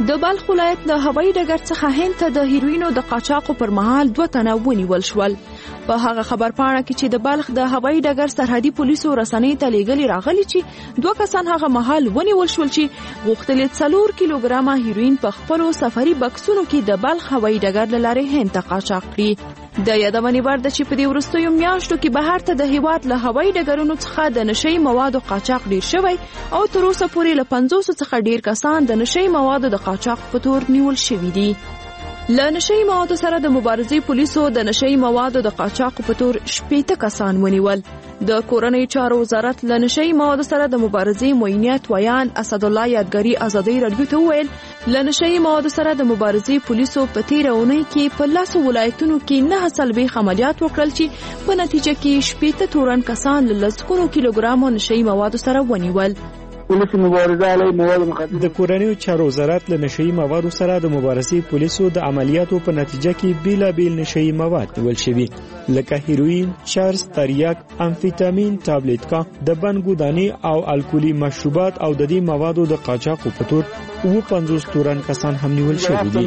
د بلخ ولایت د هوایي ډګر څخه هند ته د هیروینو د قاچاقو پر مهال 2 تنه ونیول شول. په هغه خبرپاڼه کې چې د بلخ د هوایي ډګر سرحدي پولیسو رسنۍ ته لیږلي راغلي چې 2 کسان هغه مهال ونیول شول چې غوښتل 4 کیلوګرامه هیروین په خپلو سفري بکسونو کې د بلخ هوایي ډګر له لارې هند ته قاچاق کړي. د یادونې وړ ده چې په دې وروستیو میاشتو کې بهر ته د هیواد له هوایي ډګرونو څخه د نشهیي موادو قاچاق ډیر شوی او تر اوسه پورې له 500 څخه ډیر کسان د نشهیي موادو د قاچاق په تور نیول شوي دي. له نشهیي موادو سره د مبارزې پولیسو د نشهیي موادو د قاچاق په تور 18 کسان ونیول. د کورنۍ چارو وزارت له نشهیي موادو سره د مبارزې معینیت ویان اسدالله یادګاري ازادۍ رادیو ته وویل له نشهیي موادو سره د مبارزې پولیسو په تیره اونۍ کې په 10 ولایتونو کې 9 څلوېښت عملیات وکړل چې په نتیجه کې 18 تورن کسان له لسګونو کیلوګرامو نشهیي موادو سره ونیول. پولیس مبارزه علیه مواد مخدره. د کورنیو چارو وزارت له نشهیي موادو سره د مبارزې پولیسو د عملیاتو په نتیجه کې بیلابیل نشهیي مواد نیول شوي لکه هیروین، چرس، تریاک، امفیتامین، تابلیټکا، د بنګو دانې او الکولي مشروبات او د دې موادو د قاچاقو په تور 50 تورن کسان هم نیول شوي دي.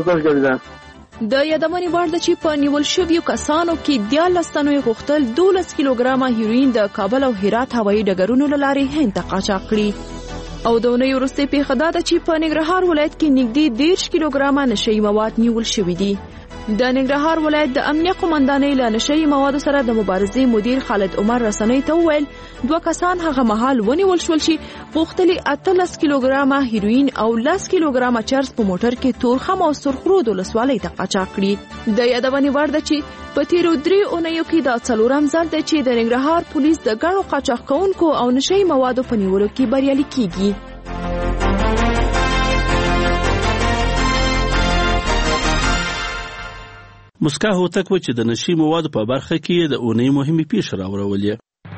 د یادونې وړ ده چې په نیول شویو کسانو کې 14 تنو غوښتل 12 کیلوګرامه هیروین د کابل او هرات هوایي ډګرونو له لارې هند ته قاچاق کړي. او د اونۍ وروستۍ پیښه دا ده چې په ننګرهار ولایت کې نږدې 10 کیلوګرامه نشهیي مواد نیول شوي دي. د ننګرهار ولایت د امنیه قومندانۍ له نشهیي موادو سره د مبارزې مدیر خالد عمر رسنۍ ته وویل 2 کسان هغه مهال ونیول شول چې غوښتل 18 کیلوګرامه هیروین او 10 کیلوګرامه چرس په موټر کې تورخم او سرخرود ولسوالۍ ته قاچاق کړي. د یادونې وړ ده چې په تیرو 3 اونیو کې دا 4م ځل دی چې د ننګرهار پولیس د ګڼو قاچاق کوونکو او نشهیي موادو په نیولو کې بریالي کیږي. مسکا هوتک و چې د نشهیي موادو په برخه کې د اونۍ مهمې پیښې راوړولې.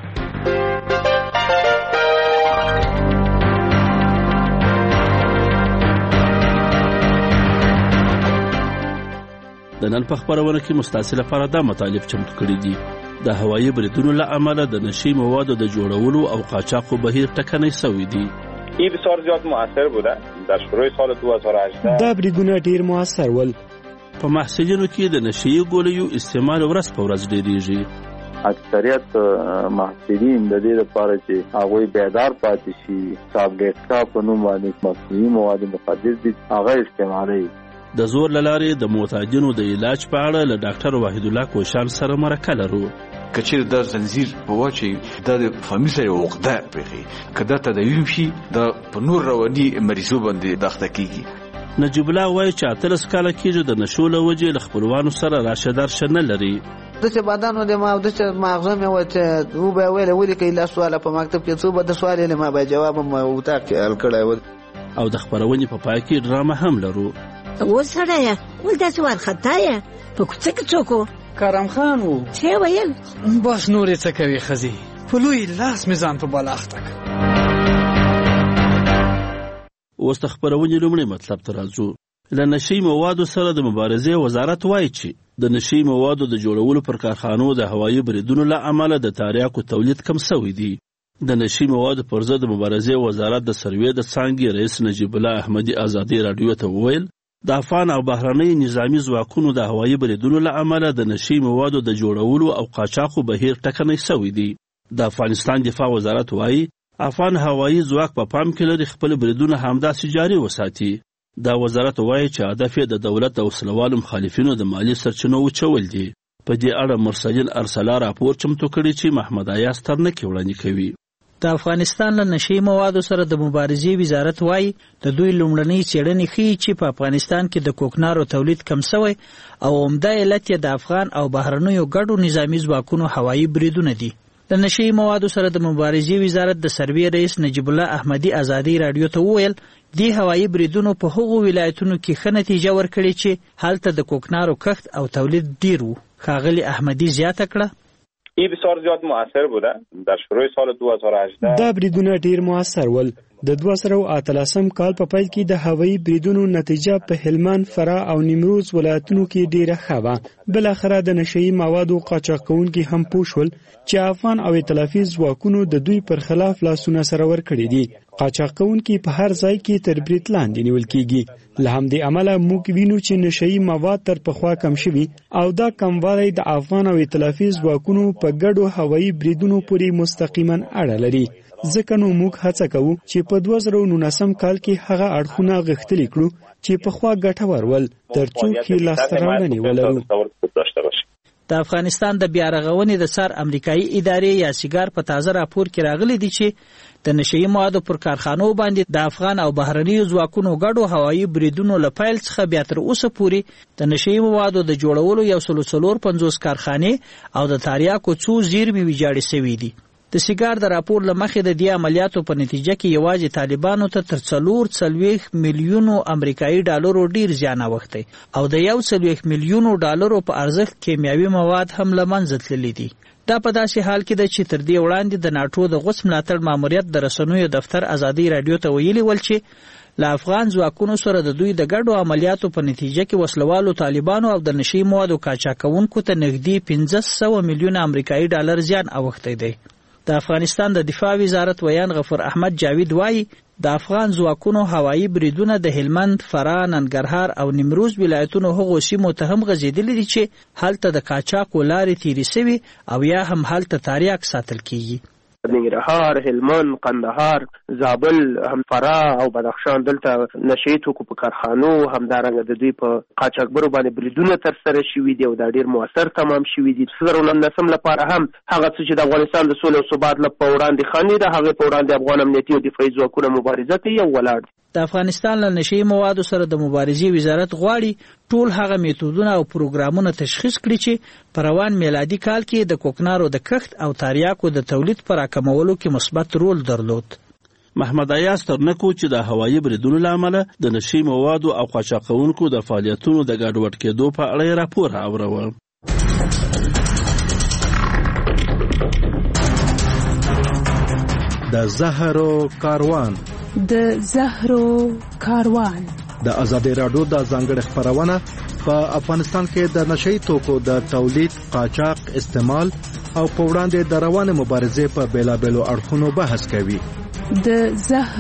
د نن په خبرونه کې مستعصي لپاره دا مطالب چمتو کړي دي. د هوایي بریدونو له امله د نشهیي موادو د جوړولو او قاچاقو بهیر ټکنی شوی دی. این بسیار زیاد مؤثر بوده. در شروع سال 2018 دا بریدونه ډیر مؤثر ول. په محصلینو کې د نشهیي ګولیو استعمال ورځ په ورځ ډیریږي. اکثریت محصلین د دې لپاره چې هغوی بیدار پاتې شي تابلیټکا په نوم باندې مصنوعي مواد مخدر دي هغه استعمالوي. د زور له لارې د معتادینو د علاج په اړه له ډاکټر وحید الله کوشال سره مرکه لرو. کچیر د زنجیر په واچي د فامیل سره عقده پیږي کدا تداوی شي د په نور رواني مریضو باندې داخته کیږي. نجیب الله وایي چې 13 کاله کېږي د نشو له وجې له خپلوانو سره راشه درشه نه لري. د چې بدن د ما د چې مغزه مې وته و به ویل ولې کې لا سوال په مکتب کې څو بده سوال نه ما به جواب ما وتا کې الکړای او د خبرونې په پای کې ډرامه هم لرو. و سره یا ولدا سوال خطایا په کوڅه کې څوک کرم خان وو څه ویل بس نورې څه کوي خزي په لوی لاس میزان په بلاخته. اوس د خبرونې لومړی مطلب ته راځو. له نشهیي موادو سره د مبارزې وزارت وایي چې د نشهیي موادو د جوړولو پر کارخانو د هوایي بریدونو له امله د تریاکو تولید کم شوی دی. د نشهیي موادو پر ضد د مبارزې وزارت د سروې د څانګې رئیس نجیب الله احمدي ازادۍ رادیو ته وویل د افغان او بهرنۍ نظامي ځواکونو د هوایي بریدونو له امله د نشهیي موادو د جوړولو او قاچاقو بهیر ټکنی شوی دی. د افغانستان دفاع وزارت وایي افغان هوایي ځواک په پام کې لري خپل بریدونه همداسې جاري وساتي. دا وزارت وایي چې هدف یې د دولت او وسلوالو مخالفینو د مالي سرچینو وچول دي. په دې اړه مرسلین ارسلا راپور چمتو کړی چې محمد ایاز ترنکي وړاندې کوي. د افغانستان له نشهیي موادو سره د مبارزې وزارت وایي د دوی لومړنۍ څېړنې ښیي چې په افغانستان کې د کوکنارو تولید کم شوی او عمده علت یې د افغان او بهرنیو ګډو نظامي ځواکونو هوایي بریدونه دي. د نشهیي موادو سره د مبارزې وزارت د سروې رئیس نجیب الله احمدي ازادۍ رادیو ته وویل دې هوایي بریدونو په هغو ولایتونو کې ښه نتیجه ورکړې چې هلته د کوکنارو کښت او تولید ډیر و. ښاغلي احمدي زیاته کړه این بسیار زیاد مؤثر بوده. در شروع سال 2018 دا بریدونه ډیر مؤثر ول. د 2013 کال په پیل کې د هوایي بریدونو نتیجه په هلمند، فراه او نیمروز ولایتونو کې ډیره ښه وه. بل اخره د نشئی موادو قاچاق کوونکي هم پوښول چې افغان او ائتلافي ځواکونو د دوی پر خلاف لاسونه سره ورکړي دي. قاچاق کوونکي په هر ځای کې تر برید لاندې نیول کیږي. له همدې امله موږ وینو چې نشئی مواد تر پخوا کم شوي او دا کموالی د افغان او ائتلافي ځواکونو په ګډو هوایي بریدونو پورې مستقیما اړه لري. ځکه نو موږ هڅه کوو چې په 2019 کال کې هغه اړخونه غښتلي کړو چې پخوا ګټور ول ترڅو کې لاسته راوړنې ولرو. د افغانستان د بیارغونې د سر امریکایي ادارې یا سیګار په تازه راپور کې راغلي دي چې د نشئی موادو پر کارخانو باندې د افغان او بهرنیو ځواکونو ګډو هوایي بریدونو له پیل څخه بیا تر اوسه پورې د نشئی موادو د جوړولو 154 کارخانې او د تاریاکو څو زیرمې ویجاړې شوي دي. د سیګار د راپور له مخې د دې عملیاتو په نتیجه کې یوازې طالبانو ته تر 440 میلیونو امریکایي ډالرو ډیر زیان اوښتی او د 140 میلیونو ډالرو په ارزښت کیمیاوي مواد هم له منځه تللي دي. دا په داسې حال کې ده چې تر دې وړاندې د ناټو د غوڅ ملاتړ ماموریت د رسنیو دفتر ازادي رادیو ته ویلي ول چې له افغان ځواکونو سره د دوی د ګډو عملیاتو په نتیجه کې وسلوالو طالبانو او د نشئی موادو قاچاقونکو ته نږدې 1500 میلیونه امریکایي ډالر زیان اوښتی دی. د افغانستان د دفاع وزارت ویان غفور احمد جاوید وایي د افغان ځواکونو هوایي بریدونه د هلمند، فراه، ننګرهار او نیمروز ولایتونو هغو سیمو ته هم غځېدلي دي چې هلته د قاچاقو لارې تیرې سوي او یا هم هلته تاریاک ساتل کیږي. ننګرهار، هلمند، قندهار، زابل، هم فراه او بدخشان دلته نشئی توکو په کارخانو همدارنګه د دوی په قاچاقبرو باندې بریدونه ترسره شوي دي او دا ډیر موثر تمام شوي دي. 2019 لپاره هم هغه څه چې د افغانستان د سولې او ثبات لپاره وړاندې خنډ دي هغه په وړاندې افغان امنیتي او دفاعي ځواکونه مبارزه کوي او ولاړ دي. د افغانستان له نشئی موادو سره د مبارزې وزارت غواړي ټول هغه میتودونه او پروګرامونه تشخیص کړي چې په روان میلادي کال کې د کوکنارو د کښت او تاریاکو د تولید پر راکمولو کې مثبت رول درلود. محمد ایاز ترنکو چې د هوایي بریدونو له امله د نشئی موادو او قاچاقونکو د فعالیتونو د ګډوډ کېدو په اړه راپور اوروه. د زهرو کاروان د ازادي رادیو د ځانګړي خبرونه په افغانستان کې د نشئی توکو د تولید، قاچاق، استعمال او په وړاندې د روانه مبارزې په بیلابېلو اړخونو بحث کوي. د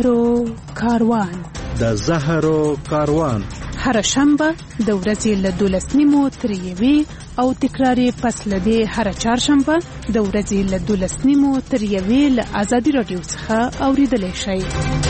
زهرو کاروان هر شنبه د ورځې له 12:30 تر 1 او تکراری پس لدی هر چهارشنبه د ورځې له 12:30 تر 1 له ازادي رادیو څخه اوریدلای شئ.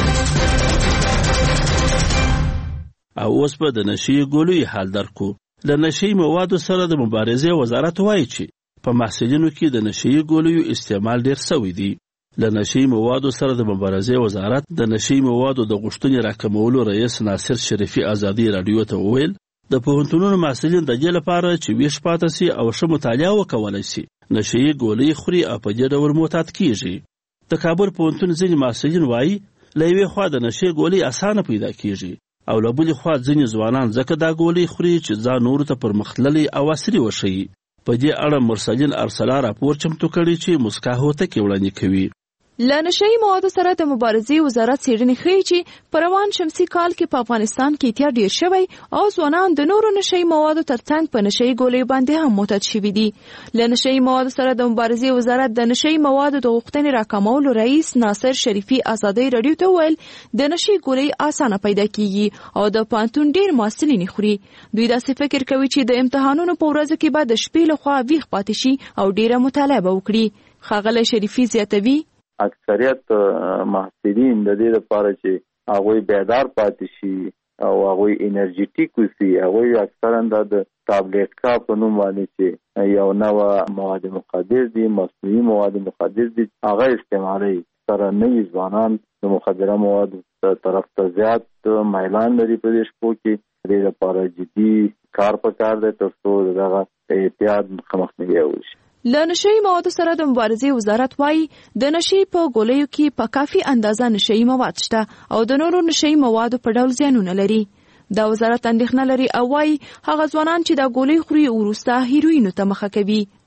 او اوس په د نشئی ګولوی حال درکو. له نشئی موادو سره د مبارزې وزارت وایي چې په محصلینو کې د نشئی ګولوی استعمال ډیر شوی دی. له نشئی موادو سره د مبارزې وزارت د نشئی موادو د غوښتنې راکمولو رئیس ناصر شریفي ازادي رادیو ته وویل د پوهنتونونو محصلین د دې لپاره چې ویښ پاتې سي او ښه مطالعه وکولای شي نشئی ګولۍ خوري او په دې ډول معتاد کیږي. د کابل پوهنتون ځینې محصلین وایي له یوې خوا د نشئی ګولۍ اسانه پیدا کیږي او له بلې خوا ځینې ځوانان ځکه دا ګولۍ خوري چې ځان نورو ته پرمختللی او عصري وښیي. په دې اړه مرسلین ارسلا راپور چمتو کړی چې مسکا هوتکې وړاندې کوي. له نشئی موادو سره د مبارزې وزارت څېړنې ښیي چې په روان شمسي کال کې په افغانستان کې اتیا ډیر شوی او ځوانان د نورو نشئی موادو ترڅنګ په نشئی ګولۍ باندې هم معتاد شوي دي. له نشئی موادو سره د مبارزې وزارت د نشئی موادو د غوښتنې راکمولو رئیس ناصر شریفي ازادي رادیو ته ویل د نشئی ګولۍ اسانه پیدا کیږي او د پانتون ډیر محصلین خوري. دوی داسې فکر کوي چې د امتحانونو په ورځو کې به د شپې لخوا ویښ پاتې شي او ډیره مطالعه وکړي. ښاغلی شریفي زیاتوي اکثریت محصلین د دې لپاره چې هغه بیدار پاتې شي او هغه انرژیټیک وي، هغه اکثرا د ټابلیټ کا په نوم باندې چې یو نوع مواد مخدر دي، مصنوعي مواد مخدر دي، هغه استعمالي سره نوي ځوانان د مخدره مواد طرف ته زیات میلان لري. په دې شپو کې د دې لپاره جدي کار پکار دی ترڅو دغه اعتیاد مخنیوی وشي. له نشئی موادو سره د مبارزې وزارت وایي د نشئی په ګولیو کې په کافي اندازه نشئی مواد شته او د نورو نشئی موادو په ډول زیانونه لري. دا وزارت اندېښنه لري او وایي هغه ځوانان چې دا ګولۍ خوري وروسته هیروینو ته مخه کوي.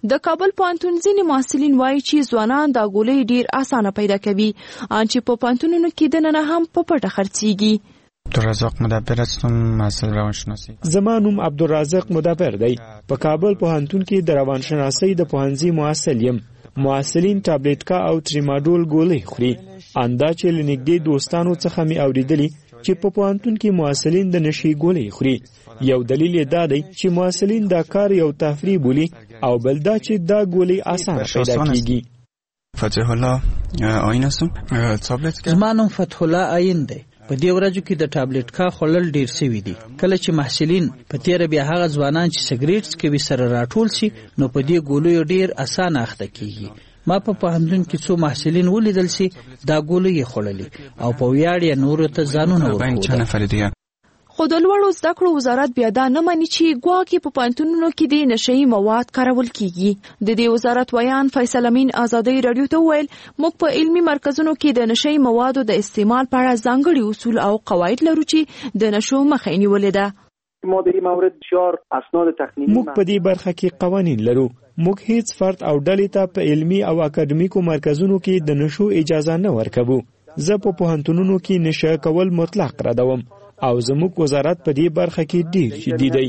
د کابل پوهنتون ځینې محصلین وایي چې ځوانان دا ګولۍ ډیر اسانه پیدا کوي ان چې په پوهنتونونو کې دننه هم په پټه خرڅیږي. عبدالرزاق مدبر هستم، محصل روانشناسی. زما نوم عبدالرزاق مدبر دی. په کابل پوهنتون کې د روانشناسۍ د پوهنځي محصل یم. محصلین ټابلیټکا او تریماډول ګولۍ خوري. اندا چې له نږدې دوستانو څخه مې اورېدلي چې په پوهنتون کې محصلین د نشي ګولۍ خوري. یو دلیل یې دا دی چې محصلین دا کار یو تفریح بولي او بل دا چې دا ګولۍ اسانه پیدا کیږي. فتح الله آیین هستم. زما نوم فتح الله آیین دی. په دې ورځو کې د ټابلیټکا خوړل ډیر سوي دي. کله چې محصلین په تیر بیا هغه ځوانان چې سګریټ څکوي سره راټول شي نو په دې ګولۍ ډیر اسانه اخته کیږي. ما په پوهنتون کې څو محصلین ولیدل چې دا ګولۍ خورلې او په ویاړ یې نورو ته ځانونه ورکوي. خو د لوړو زده کړو وزارت بیا دا نه مني چې ګواکې په پوهنتونونو کې د نشهیي مواد کارول کیږي. د دې وزارت ویان فیصل امین ازادۍ رادیو ته وویل موږ په علمي مرکزونو کې د نشهیي موادو د استعمال په اړه ځانګړي اصول او قواعد لرو چې د نشو مخه یې نیولې ده. موږ په دې برخه کې قوانین لرو. موږ هیڅ فرد او ډلې ته په علمي او اکاډمیکو مرکزونو کې د نشو اجازه نه ورکوو. زه په پوهنتونونو کې نشه کول مطلق ردوم او زموږ وزارت په دې برخه کې ډیر جدي دی.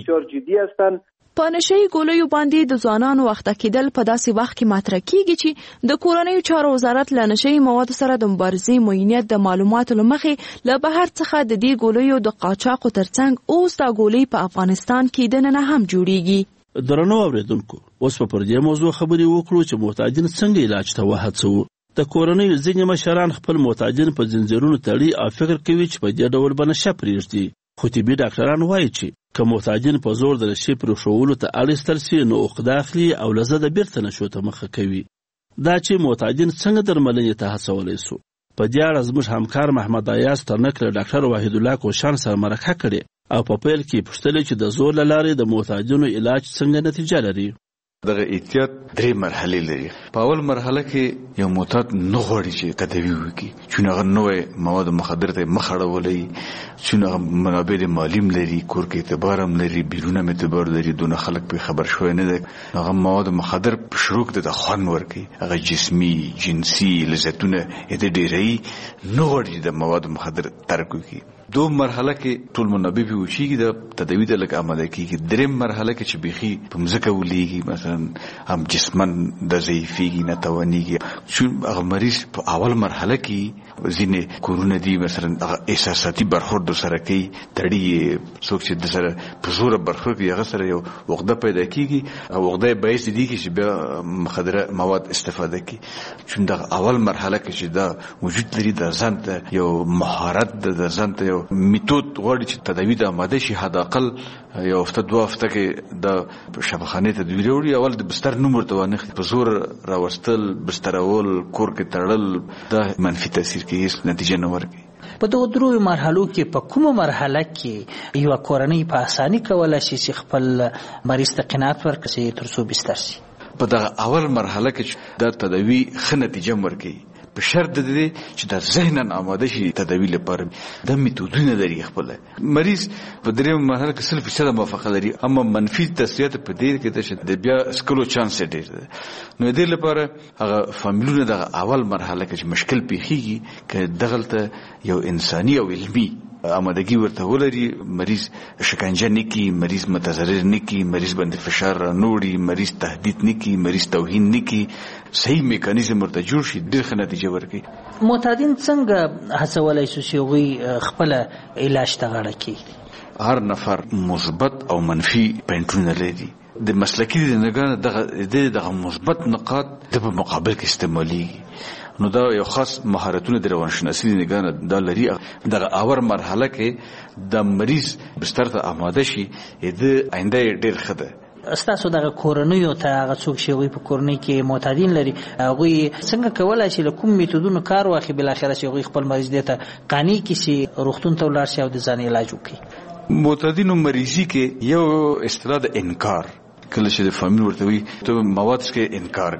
په نشهیي ګولیو باندې د ځوانانو وخته کېدل په داسې وخت کې مطرح کیږي چې د کورنیو چارو وزارت له نشهیي موادو سره د مبارزې معینیت د معلوماتو له مخې له بهر څخه د دې ګولیو د قاچاقو ترڅنګ اوس دا ګولۍ په افغانستان کې دننه هم جوړیږي. درنو اوریدونکو، اوس په دې موضوع خبرې وکړو چې محتاجین څنګه علاج ته وهڅوو. د کورنیو ځینې مشران خپل محتاجین په زنځیرونو تړي او فکر کوي چې په دې ډول به نشه پرېږدي. خو طبي ډاکټران وایي چې که محتاجین په زور د نشې پرېښولو ته اړ ایستل سي نو عقده اخلي او له ضده بیرته نشو ته مخه کوي. دا چې محتاجین څنګه درملنې ته هڅولی سو، په دې اړه زموږ همکار محمد ایاز ترنک له ډاکټر وحید الله کوشان سره مرکه کړې او په پیل کې پوښتلې چې د زور له لارې د محتاجینو علاج څنګه نتیجه لري. دغه احتیاط درې مرحلې لري. په اول مرحله کې یو محتاط نه غواړي چې تداوی وکړي، چې هغه نوې مواد مخدر ته مخ اړولې، چې هغه منابع مالیم لري، کور کې اعتبار هم لري، بیرونه اعتبار لري، دونه خلک په خبر شوی نه دي. هغه مواد مخدر په شروع کې د خوان ورکي، هغه جسمي جنسي لذتونه دې ډېری نه غواړي د مواد مخدر ترک وکړي. دو مرحله کې ټول منابع به وشيږي د تداوی ته لکه عمل کېږي. دریم مرحله کې چې بيخي په مزکه ولېږي، مثلا هم جسمن د ضعیفيږي، نه توانيږي. چې هغه مریض په اول مرحله کې ځینې کورونه دي مثلا هغه احساساتي برخورد سره کوي، تړي څوک چې د سره په زور برخورد کوي، هغه سره یو عقده پیدا کیږي او عقده باعث دي چې بیا مخدره مواد استفاده کوي. چې د اول مرحله کې چې دا وجود لري د ځان ته یو مهارت د ځان ته یو میتود غواړي چې تداوی د آماده شي، حد اقل یو هفته دوه هفته کې د شفاخانه تداوی وروړي. اول د بستر نوم ورته ونه په زور راوستل، بسترول، کور کې تړل، دا منفي تاثیر کوي، نتیجه نه ورکوي. په دغه درو مرحلو کې په کومه مرحله کې یو کورنۍ په اساني کولای شي چې خپل مریض ته قناعت ورکړي تر څو بستر شي؟ په دغه اول مرحله کې دا تداوی ښه نتیجه ورکوي، په شرط د دې چې د ذهناً آماده شي تداوی لپاره. د میتودونه لري خپل مریض په دریم مرحله کې 100% موافقه لري، اما منفي تاثیرات په دې کې چې د بیا سکلو چانس ډېر دی. نو دې لپاره هغه فامیلونه د اول مرحله کې مشکل پیخیږي چې دغلته یو انساني او علمي آمادگی ورته ولري، مریض شکنجه نکي، مریض متضرر نکي، مریض باندې فشار نوړي، مریض تهدید نکي، مریض توهین نکي، صحیح میکانیزم ورته جوړ شي، ډېر ښه نتیجه ورکړي. معتادین څنګه هڅولی شو چې هغوی خپل علاج ته غاړه کړي؟ هر نفر مثبت او منفي پوینټونه لري. د مسلکي دنګانو دغه مثبت نقاط د په مقابل کې استعمالېږي. نو دا یو خاص مهارتونه د روانشناسي دنګانو دا لري. دغه اول مرحله کې د مریض بستر ته آماده شي، د آینده ډېر ښه ده. ستاسو دغه کورنیو ته هغه څوک چې هغوی په کورنۍ کې معتادین لري، هغوی څنګه کولی شي له کوم میتودونو کار واخلي بالاخره چې هغوی خپل مریض دې ته قانع کړي چې روغتون ته ولاړ شي او د ځان علاج وکړي؟ معتادینو مریضي کې یو اصطلاح د انکار، کله چې د فامیل ورته وي ته مواد څخه انکار کوي،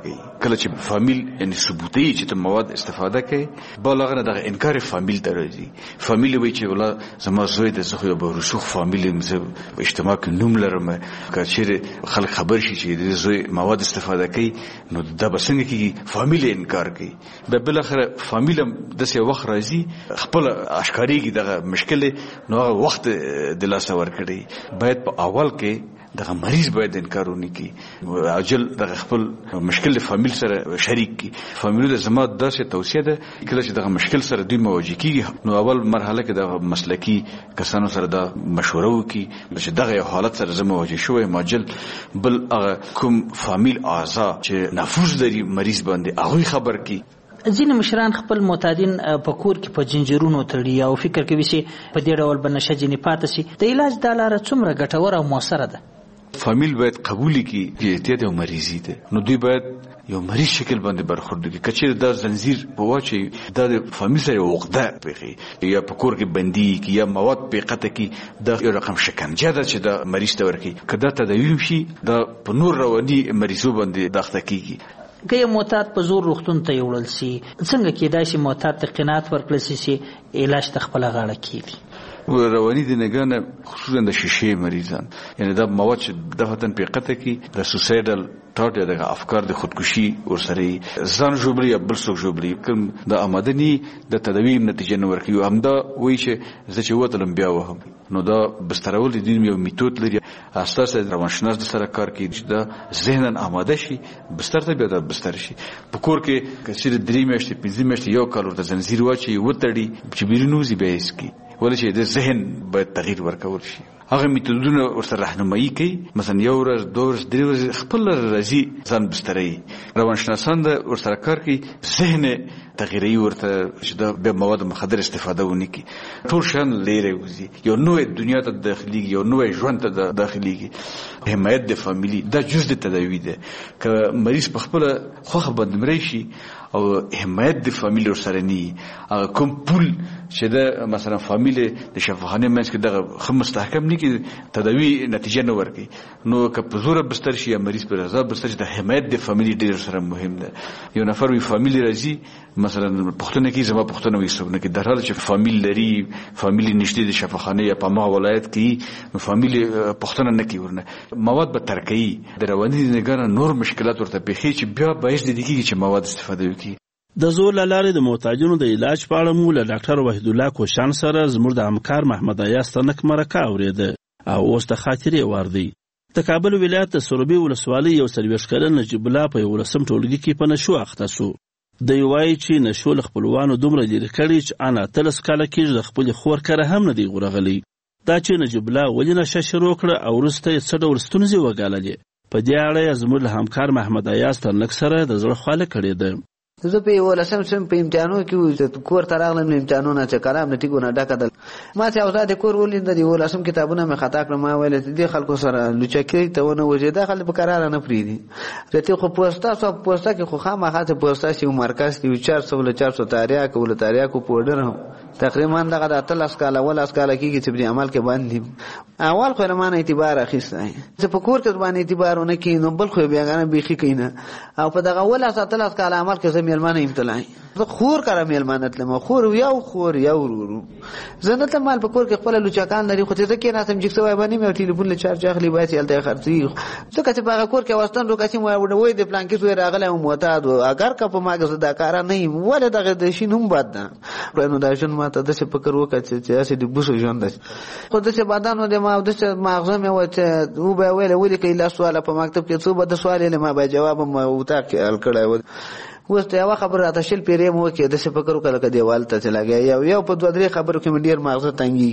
کله چې فامیل یعنی ثبوتي چې ته مواد استفاده کوي بلغه دغه انکار فامیل ته راځي. فامیل وایي چې ولا زما زوی د زخه به رسوخ فامیل مزه اجتماع کې نوم لرم کچېر خلک خبر شي چې د زوی مواد استفاده کوي نو د بسنګ کې فامیل انکار کوي. به بل اخر فامیل د څه وخت راځي خپل اشکاریږي دغه مشکل نو وخت د لاس ورکړي. باید په اول کې دغه مریض باید انکار ونی کی عاجل دغه خپل مشکل فامیل سره شریک کی. فامیل د زما داسې توصیه ده کله چې دغه مشکل سره دوی مواجه کیږي نو اول مرحله کې د مسلکی کسانو سره د مشوره وکي چې دغه حالت سره زما مواجه شوی ماجل بل هغه کوم فامیل اعضاء چې نفوذ لري مریض باندې هغه خبر کی. ځینې مشران خپل معتادین په کور کې په جنجرونو تړي او فکر کوي چې په دې ډول به نشه ځینې پاتې شي. د علاج دا لاره څومره ګټوره او مؤثره ده؟ فامیل باید قبول کړي چې احتیاط او مریضي ده نو دوی باید یو مریض شکل باندې برخورد وکړي. کچېر دا زنجیر په واچي د فامیل سره عقده پیږي یا په کور کې بندي کی یا مواد په قطه کې د یو رقم شکنجه ده چې د مریض ته ورکړي. کدا تداوی شي دا په نور رواني مریضو باندې داخته کیږي. که یو معتاد په زور روغتون ته یوړل شي څنګه کېدای شي معتاد ته قناعت ورکړل شي چې علاج ته خپله غاړه کېږدي؟ رواني د نګانه خصوصا د شیشې مریضان یعنی دا مواد چې دفتن په قطه کې د سوسایډل ټاټ یا د افکار د خودکشي ورسره ځان جوړي یا بل څوک جوړي کوم د آمدنی د تداوی نتیجه نه ورکوي. همدا وایي چې زه چې وتلم بیا وهم نو دا بسترول د دې یو میتود لري اساس روانشناس د سره کار کوي چې دا ذهنن آماده شي بستر ته بیا د بستر شي. په کور کې کثیر 3 میاشتې 5 میاشتې یو کال ورته زنجیر واچي وتړي چې بیرونوزي به اسکی ولې چې د ذهن باید تغییر ورکول شي. هغه میتودونه ورسره راهنمایي کوي مثلا یو ورځ 2 ورځ 3 ورځې خپل راځي ځان بستري روانشناسان د ورسره کار کوي ذهن تغییري ورته چې د مواد مخدر استفاده ونی کی ټول شان لري وزي یو نوې دنیا ته داخلي یو نوې ژوند ته داخلي. حمایت د فامیلی دا جز د تداوی ده که مریض په خپل خوخه بدمري شي او حمایت د فامیل سره ني کوم پول چې د مثلا فامیل د شفاخانه منځ کې دغه خم مستحکم نه کی تداوی نتیجه نه ورکي نو که په زور بستر شي یا مریض پر رضا بستر شي د حمایت د فامیل ډیر سره مهم ده. یو نفر وی فامیل راځي مثلا پښتون کې زما پښتون وي څوک نه کې درحال چې فامیل لري فامیل نشته د شفاخانه یا په ما ولایت کې فامیل پښتون نه کی ورنه مواد به ترکي د رواني نګره نور مشکلات ورته پیخي چې بیا باعث دي چې مواد استفاده وکړي. د زور لارې د محتاجونو د علاج په اړه مو له ډاکټر وحید الله کوشان سره زموږ د همکار محمد ایاز تنک مرکه اوریده او اوس د خاطرې واردی. د کابل ولایت د سروبي ولسوالۍ یو 40 کلن نجیب الله په 11 ټولګي کې په نشو اخته شو. د یوای چې نشو خپلوانو دومره لري کړي چې انا تلس کاله کې د خپل خور کړه هم نه دی غورغلی. دا چې نجیب الله ولې نشه شروع کړ او ورسته څه ډول ستونزې وګاللې په دې اړه زموږ همکار محمد ایاز تنک سره د زړه خاله کړي ده. زه په ولسم سم په امتحانو کې کور ته راغلم امتحانونه چې کلام نه ټیګونه ډکدل ما چې اوسه د کور ولید د ولسم کتابونه مې خطا کړم ما ویل دي خلکو سره لوچکی ته ونه وځي دا خلک په قرار نه پریدي رته خو پوسټا کې خو خامخا ته پوسټا چې مرکز کې 400 تاریخ کول تاریخ کو پودر تقریبا دغه د 13 کال اول اسکاله کې چې په عمل کې باندې اول خو لمانه اعتبار اخیسته چې په کور کې باندې اعتبارونه کې نو بل خو بیاګانه بيخي کینه او په دغه اول 13 کال عمل کې میلمانه امتلای زه خور کړم میلمانه تلم خور یو ورو زنه ته مال په کور کې خپل لوچکان لري خو ته کې ناسم جګ سوای باندې مې ټلیفون له چارج اخلي بای چې الته خرڅي ځکه چې په کور کې واستان روکاسي مو وړوي د پلان کې زوی راغله او معتاد اگر کا په ماګه صدا کار نه ولا دغه د شینوم باد ده نو دا شون ماته د څه فکر وکړ چې اسې د بوسو ژوند ده خو د څه بدن د ما د څه ماغزه مې وته او به ویل کې لا سوال په مکتب کې څو بد سوال له ما به جواب مو وتا کې ال کړه اوس ته یو خبر راته شل پیری مو کې د څه فکر وکړه کې دیوال ته لګیا یو په 2-3 خبرو کې ډیر ماغزه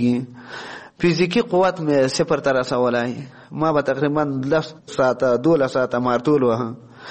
تنګيږي فزیکی قوت مې 0 تر رسولای ما به تقریبا 10 ساعته 12 ساعته مارتول وه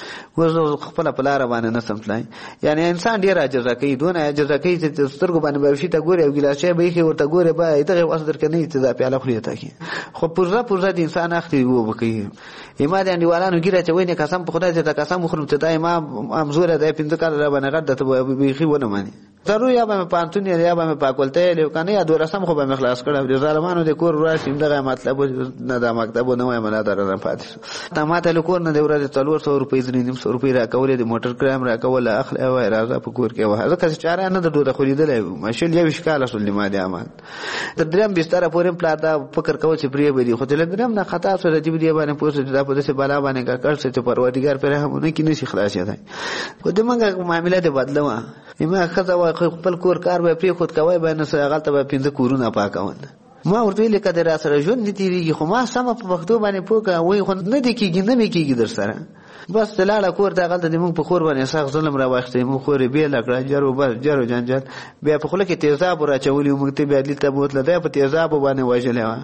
وزو خپل په لار باندې نسم تلای یعنی انسان ډیر اجازه کوي دونه اجازه کوي چې سترګو باندې به شي ته ګوري او ګلاسه به یې ورته ګوري به دغه واسه درکنه چې دا پیاله خوري ته کی خو پرزه د انسان اخلي وو بکی ایما د انډیوالانو ګیره چې ویني قسم په خدای ته قسم خورم ته دا ما امزوره د 15 کال را باندې غد ته به خي ونه مانی ضرور یا به پانتون یا به پاکولته لیکنه یا دورسم خو به مخلاص کړه د ظالمانو د کور راشم دغه مطلب نه د مکتب نه وای منه درنه پاتې ته ماته له کور نه د ورځې 400 روپۍ 300 روپۍ راکولې د موټر کرام راکول اخله وای راځه په کور کې وای ځکه چې چاره نه د دوه خلیدل ماشل یو شکاله سول ما دي امان د دریم بستر پورې پلاتا فکر کوي چې پرې به دي خو د دریم نه خطا سره دی دی باندې پوسټ دا په دې بالا باندې کار څه ته پروردګار پر همونه کې نشي خلاص دی خو د منګه معاملات بدلوا ما خزه خپل کور کار به پری خود کوي به نه غلطه به پینځه کورونه پاکون ما ورته لیکه در سره ژوند دي تیریږي خو ما سم په پښتو باندې پوکا وای خو نه دي کیږي نه کیږي در سره بس لاله کور ته غلطه دې موږ په خور باندې سخت ظلم را واخته موږ خورې به لکړه جرو جنجال بیا په خله کې تیزاب را چولې موږ ته بیا دلته بوتله ده په تیزاب باندې واجلې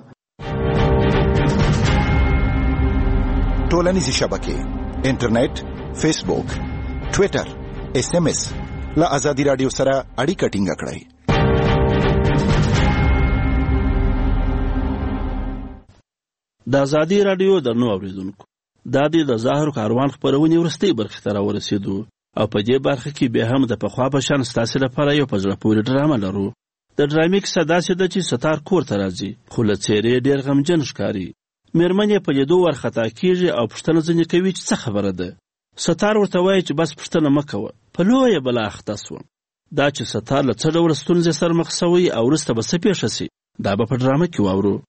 ټولنیزې شبکې انټرنیټ فیسبوک ټوئیټر SMS لا آزادی رادیو سره اړیکه ټینګه کړئ. د آزادی رادیو درنو اوریدونکو دا د ظاهر کاروان خبرونه ورستۍ برخه ته راورسېدو او په دې برخه کې به هم د پخوا په شان ستاسو لپاره یو په زړه پورې ډرامه لرو. د ډرامې کیسه داسې ده چې ستار کور ته راځي خو له څېرې ډېر غمجن ښکاري. مېرمن په لیدو ورخطا کېږي او پوښتنه ځینې کوي چې څه خبره ده. ستار ورته وایي چې بس پوښتنه مه کوه په لویه بلا اخته سوم. دا چې ستار له څه ډول ستونزې سره مخ سوی او وروسته به څه پیښه سي دا به په ډرامه کې واورو.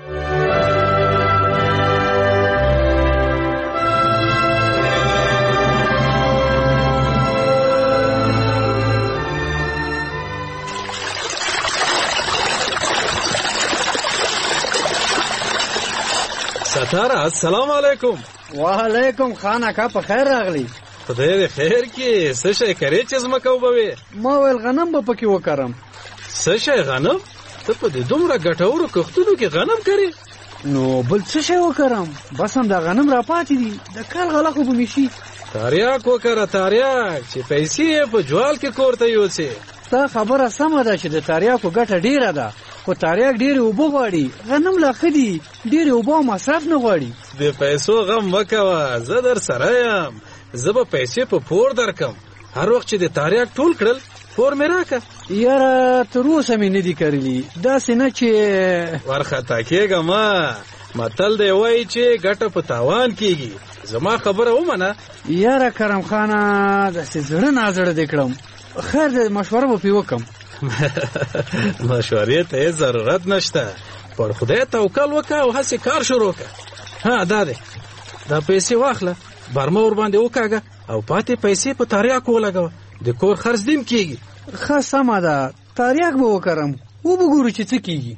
ستاره السلام علیکم. وعلیکم خان اکا په خیر راغلی. خدای دې خیر کې. څه شی کرې چې زمکه وبوي؟ ما ویل غنم به پکې وکړم. څه شی غنم؟ ته په دې دومره ګټورو کښتونو کې غنم کرې؟ نو بل څه شی وکړم؟ بس هم دا غنم را پاتې دي د کال غله خو به مې شي. تاریاک وکړه تاریاک چې پیسې یې په جوال کې کور ته یوسې. ستا خبره سمه ده چې د تاریاکو ګټه ډیره ده خو تاریاک ډېرې اوبه غواړي غنم لا ښه دي ډېرې اوبه او مصرف نه غواړي. د پیسو غم مه کوه زه در سره یم. زه به پیسې په پور درکم هر وخت چې د تاریاک ټول کړل پور مې راکه. یاره تر اوسه مې نه دي کرلي داسې نه چې ورخطا کېږه مه. متل دی وایي چې ګټه په تاوان کېږي. زما خبره ومنه. یاره کرم خانه داسې زړه نازړه دې کړم. خیر دې مشوره به پې وکړم. مشورې ته یې ضرورت نشته. پر خدای توکل وکړه او هسې کار شروع کړه. ها دا دی دا پیسې واخله برمه ور باندې وکاږه او پاتې پیسې په تاریاکو ولګوه د کور خرڅ دیم کېږي. ښه سمه ده تاریاک به وکړم وبه ګورو چې څه کېږي.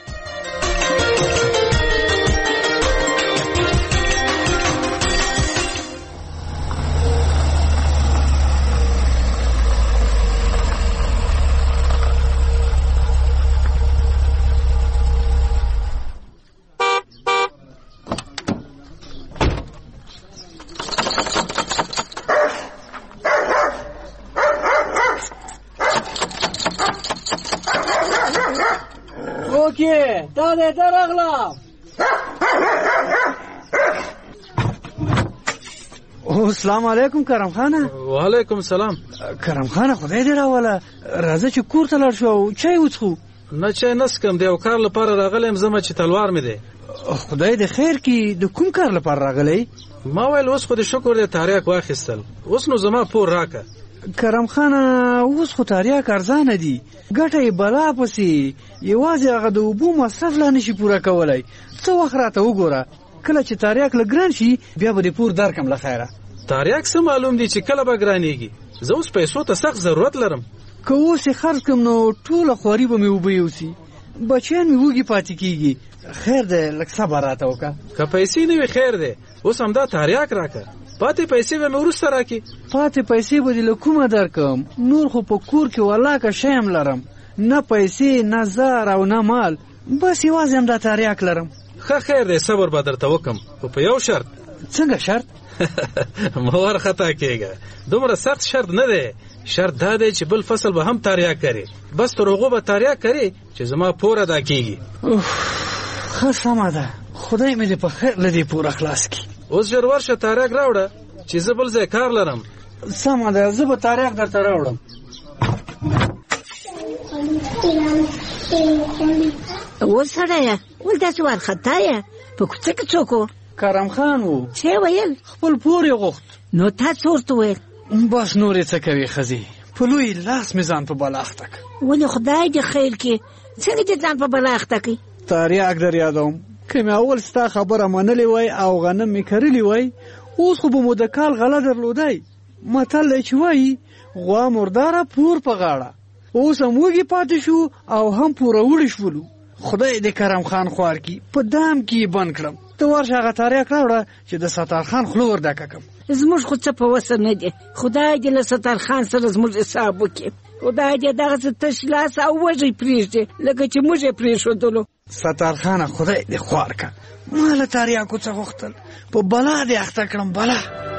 دا دې درغلا. السلام علیکم کرم خانه. وعلیکم السلام. کرم خانه خدای دې راوله راځه چې کور ته لاړ شو او چای وڅښو. نه چای نسکم دی او کار لپاره راغلی زما چې تلوار مې دی. خدای دې خیر کړي د کوم کار لپاره راغلی؟ ما ویل اوس خو دې شکر دی تاریاک واخیستل اوس نو زما پور راکه. کرم خانه اوس خو تاریاک ارزانه دي ګټه یې بلا پسې یوازې هغه د اوبو مصرف لا نشي پوره کولی. څه وخت راته وګوره کله چې تاریاک له ګران شي بیا به دې پور درکم له خیره. تاریاک څه معلوم دي چې کله به ګرانېږي. زه اوس پیسو ته سخت ضرورت لرم. که اوس یې خرڅ کړم نو ټوله خواري به مې اوبه یوسي بچیان مې وږي پاتې کېږي. خیر دی لږ صبر راته وکړه. که پیسې نه وي خیر دی اوس همدا تاریاک راکړه پاتې پیسې به مې وروسته راکړي. پاتې پیسې به دې له کومه درکم؟ نور خو په کور کې ولاکه شی هم لرم نه پیسې نه زر او نه مال بس یوازې همدا تاریاک لرم. ښه خیر دی صبر به درته وکړم خو په یو شرط. څنګه شرط؟ مه ورخطا کېږه دومره سخت شرط نه دی. شرط دا دی چې بل فصل به هم تاریاک کرې بس تر هغو به تاریاک کرې چې زما پور ادا کېږي. ښه سمه ده خدای مې دې په خیر له دې پوره خلاص کړي. اوس ژر ورشه تاریاک راوړه چې زه بل ځای کار لرم. سمه ده زه به تاریاک درته راوړم. وسړیه ول داسې وارخطا یې په کوڅه کې څوک و؟ کرم خان و. څه ویل؟ خپل پور یې غوښت. نو تا څه ورته ویل؟ بس نور یې څه کوي ښځې، په لوی لاس مې ځان په بلا اخته کړ. ولې خدای دې خیر کړي، څنګه دې ځان په بلا اخته کړي؟ تریاک در یادوم، که مې اول ستا خبره منلې وای او غنم مې کرلی وای، اوس خو به مو د کال غله درلودی. متل دی چې وایي غوا مرداره پور په غاړه. اوس هم وږي پاتې شو او هم پوروړي شولو. خدای دې کرم خان خوار کړي، په دام کې یې بند کړم. ته ورشه هغه تریاک راوړه چې د ستار خان خوله ور ډکه کړم. زموږ خو څه په وسه نه دی، خدای دې له ستار خان سره زموږ حساب وکړي. خدای دې دغسې تش لاس او وږی پرېږدي لکه چې موږ یې پرېښودلو. ستار خانه خدای دې خوار کړه، ما له تریاکو څه غوښتل، په بلا دې اخته کړم. بلا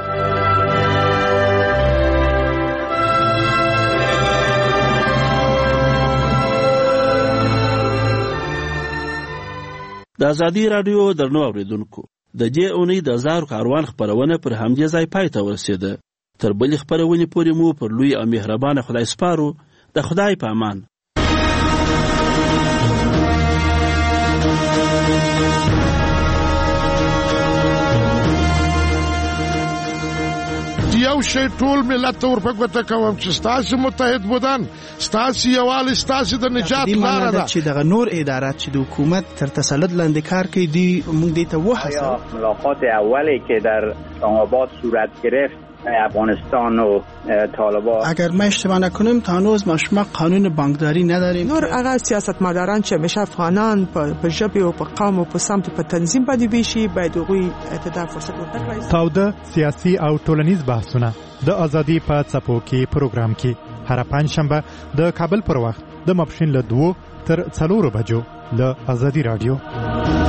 د ازادي راډیو درنو اوریدونکو، د دې اونۍ د زار کاروان خپرونه پر همدې ځای پای ته ورسېده. تر بلې خپرونې پورې مو پر لوی او مهربانه خدای سپارو. د خدای په امان. یو شی ټول ملت ته ورپګوته کوم چې ستاسو متحد بودن، ستاسو یووالی ستاسو د نجات لاره ده. چې دغه نور ادارات چې د حکومت تر تسلط لاندې کار کوي دی موږ دې ته وهڅوو. ملاقات اولی که در آباد صورت گرفت افغانستان و طالبان، اگر ما اشتباه نکنیم تا هنوز ما قانون بانکداری نداریم. نور هغه سیاستمداران چې همیشه افغانان په ژبه او په قوم او په سمت په تنظیم باندې ویشي، باید هغوی ته فرصت ورکړي. تاوده سیاسي او ټولنیز بحثونه د ازادي په څپو کې پروګرام کې هر پنځشنبه د کابل پر وخت د ماپښین له 2 تر 4 بجو له ازادي رادیو.